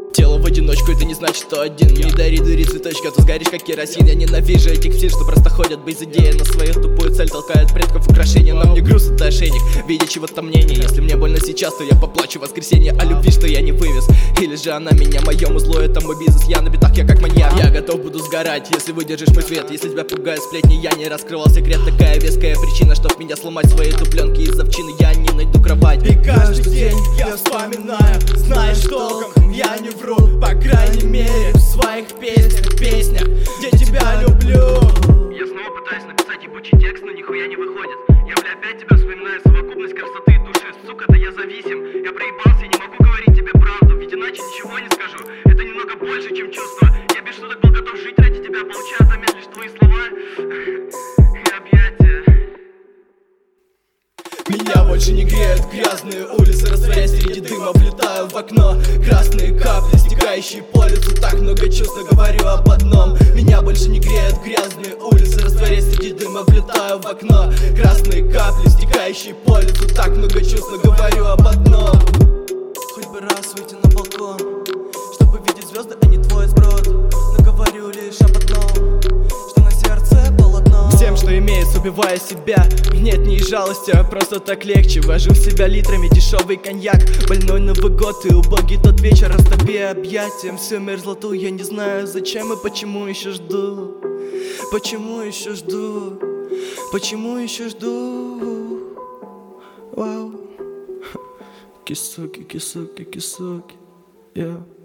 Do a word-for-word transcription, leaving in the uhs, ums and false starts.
Тело в одиночку, это не значит, что один. Не дари дури цветочка, а то сгоришь как керосин. Я ненавижу этих псин, что просто ходят без идеи. На свою тупую цель толкают предков украшения. Но мне груз это ошейник, видя чего-то мнение. Если мне больно сейчас, то я поплачу в воскресенье о любви, что я не вывез. Или же она меня, моему зло, это мой бизнес. Я на битах, я как маньяк. Я готов буду сгорать, если выдержишь мой свет. Если тебя пугают сплетни, я не раскрывал секрет. Такая веская причина, чтоб меня сломать. Свои дубленки из овчины я не найду кровать. И каждый день я вспоминаю, знаешь толком, я не вру. По крайней мере в своих песнях, песнях, где тебя люблю. Я снова пытаюсь написать ебучий текст, но нихуя не выходит. Я, бля, опять тебя вспоминаю, совокупность красоты и души. Сука, да я зависим, я проебался, не могу говорить тебе правду, ведь иначе ничего не скажу. Это немного больше, чем чувство. Я без шуток был готов жить ради тебя, получая взамен лишь твои слова и объятия. Меня больше не греют грязные улицы, растворяясь среди дыма, влетаю в окно. Красные капли, стекающие по лицу, так много чувств, но говорю об одном. Меня больше не греют грязные улицы, растворяясь среди дыма, влетаю в окно. Красные капли, стекающие по лицу, так много чувств, но говорю об одном. Хоть бы раз выйти на балкон, чтобы видеть звезды, а не твой сброд. Но говорю лишь об одном, что на сердце полотно. Всем, что имеется, убивая себя. Нет, не из жалости, а просто так легче. Вожу в себя литрами дешевый коньяк. Больной Новый год и убогий тот вечер. Растоpi объятием всю мерзлоту. Я не знаю зачем и почему еще жду. Почему еще жду? Почему еще жду? Вау. Кисуки, кисуки, кисуки. Yeah.